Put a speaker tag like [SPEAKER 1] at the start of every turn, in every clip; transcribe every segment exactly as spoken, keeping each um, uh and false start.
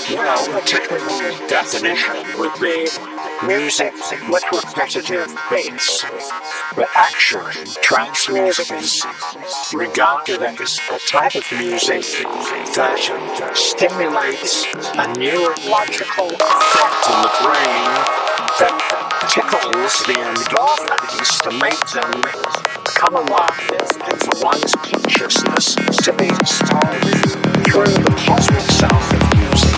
[SPEAKER 1] Well, the technical definition would be music with repetitive bass. But actually, trance music is regarded as a type of music that stimulates a neurological effect in the brain that tickles the endorphins to make them come alive, and for one's consciousness to be started through the cosmic sound of music.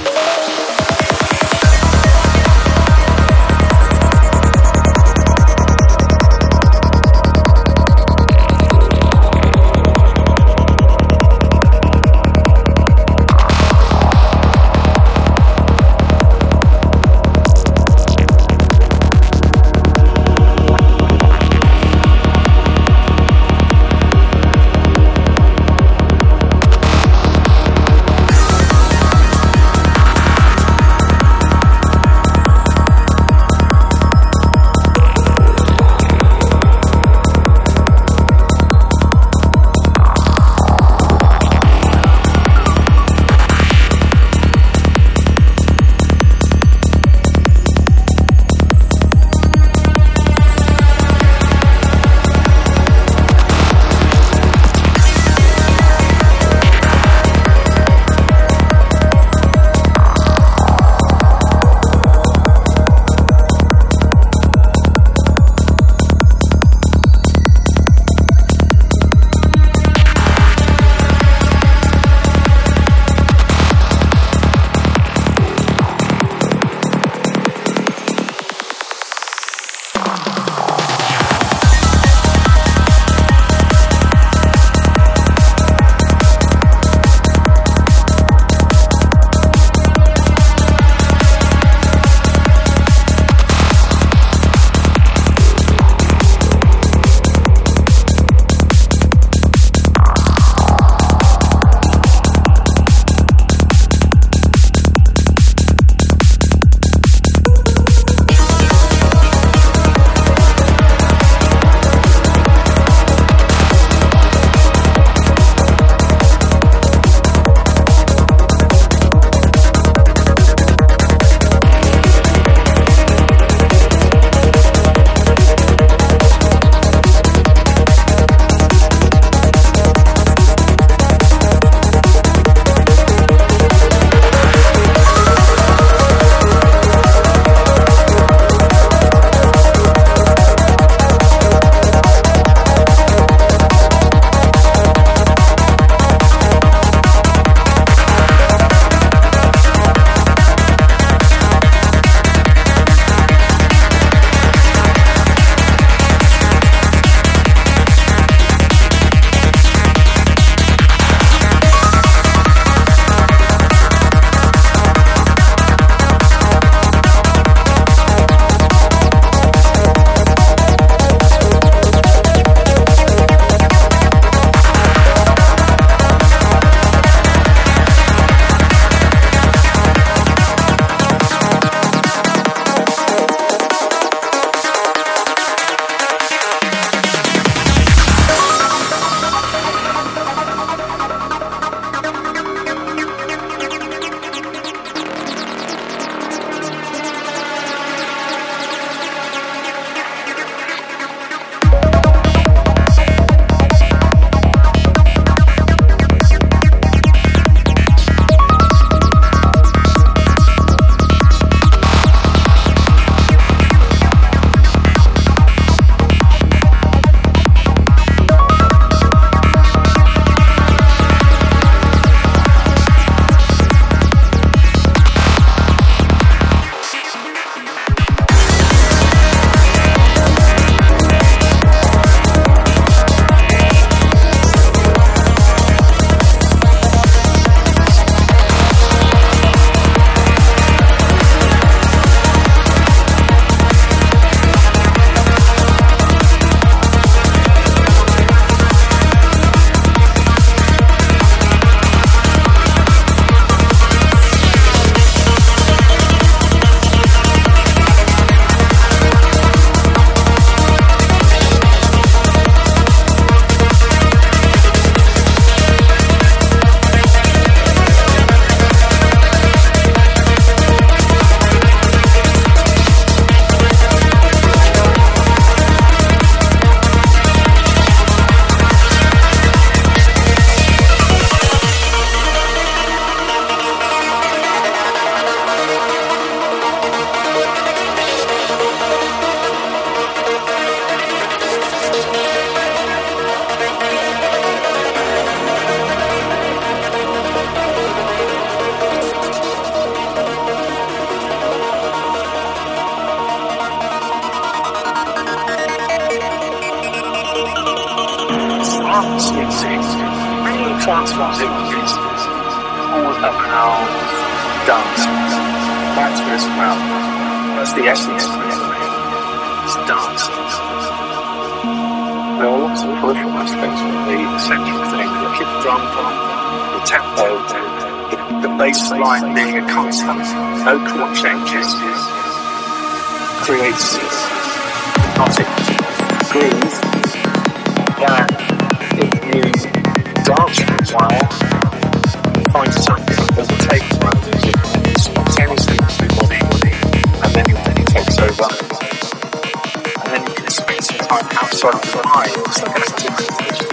[SPEAKER 1] music is all about dancing. That's what it's about. That's the essence of it. It's dancing. There are lots of peripheral aspects, but the essential thing, the kick drum, the tempo, the, the bass line being a constant, no chord changes, creates hypnotic groove that if you dance for a while, you find something that overtakes around music and spontaneously moves your body, and then your body takes over. And then you can spend some time outside of the mind, it's like an activity.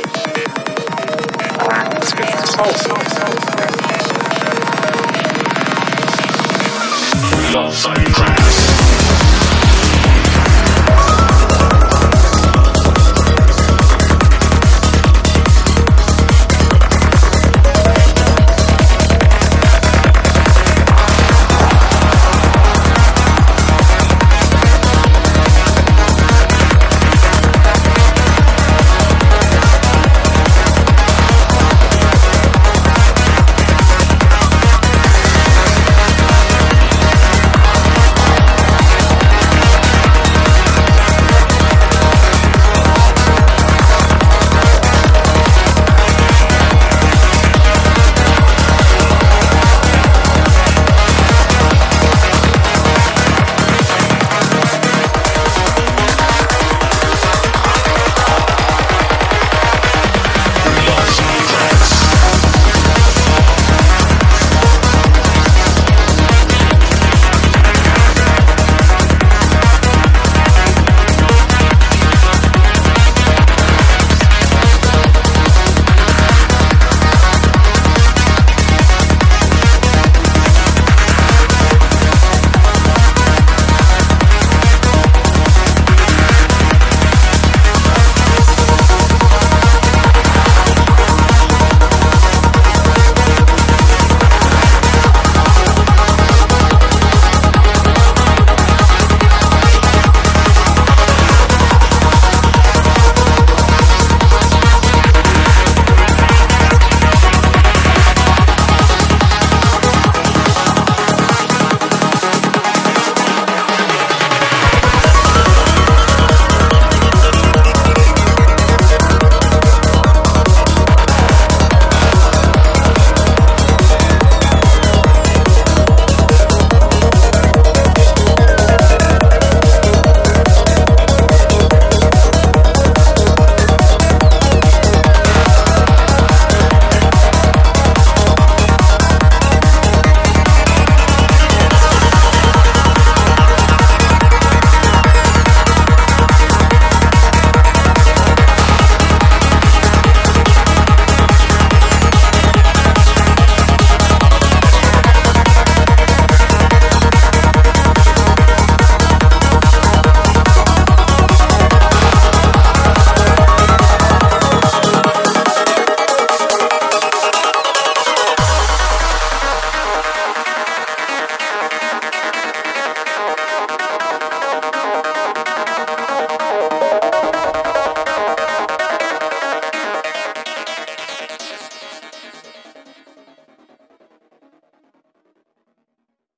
[SPEAKER 1] And it's good for the soul. Love Zone Crash.